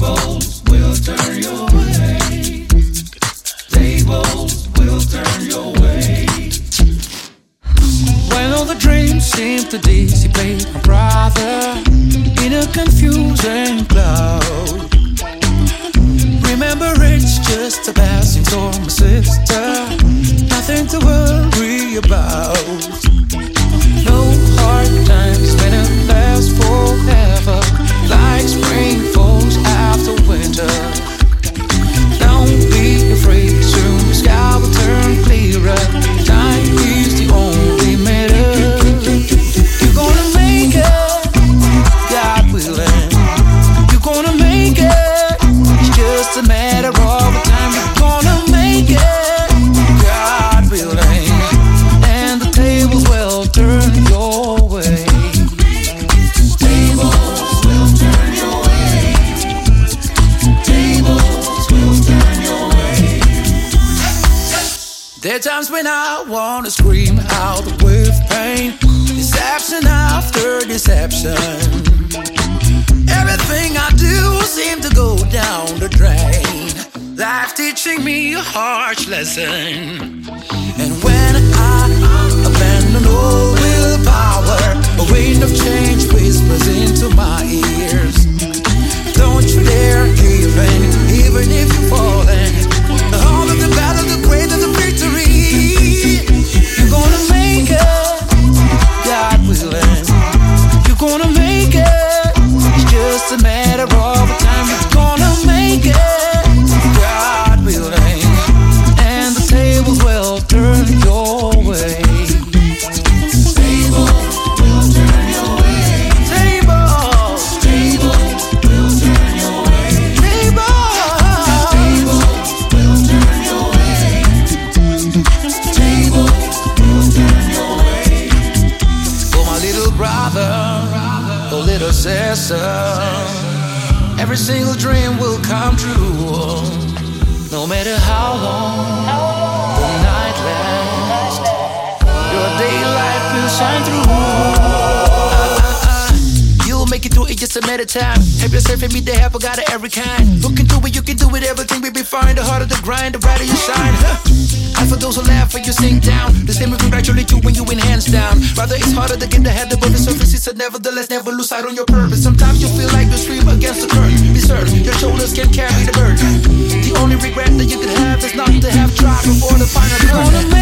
Tables will turn your way. Tables will turn your way. When all the dreams seem to dissipate, my brother, in a confusing cloud. Remember, it's just a passing storm, my sister. Nothing to worry about. No hard times when it lasts forever, like spring falls after winter. Don't be afraid, soon the sky will turn clearer. Time is the only matter. You're gonna make it, God willing. You're gonna make it, it's just a matter of time. You're gonna make it, God willing. And the tables will turn your way. Tables will turn your way. Tables will turn your way. There are times when I wanna scream out with pain. Deception after deception. Everything I do seems to go down the drain. Life teaching me a harsh lesson. And when I abandon all willpower, a wind of change whispers into my ears. Don't you dare even if you're falling. The harder the battle, the greater the victory. You're gonna make it, God willing. You're gonna make it, it's just a matter of time. You're gonna make it, God willing. And the tables will turn your way. Tables will turn your way. Tables, tables will turn your way. Tables, tables will turn your way. Tables will turn your way. For my little brother, or little sister, every single dream will come true. No matter how long the night lasts, your daylight will shine through. You'll make it through it, just a matter of time. Have yourself and me the help, I got it every kind. Who can do it, you can do it, everything will be fine. The harder the grind, the brighter you shine. And for those who laugh when you sink down, the same will congratulate you when you win hands down. Rather it's harder to get the head above the surface. It's a nevertheless, never lose sight on your purpose. Sometimes you feel like you stream against the current. Be certain your shoulders can carry the burden. The only regret that you could have is not to have tried before the final turn.